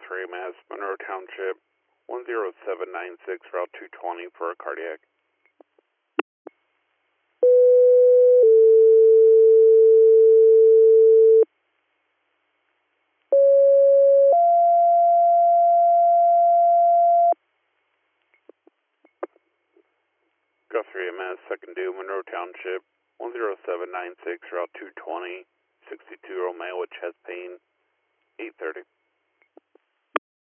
Guthrie, Mass, Monroe Township, 10796, Route 220 for a cardiac. Guthrie, Mass, second due, Monroe Township, 10796, Route 220, 62-year-old male with chest pain, 8:30.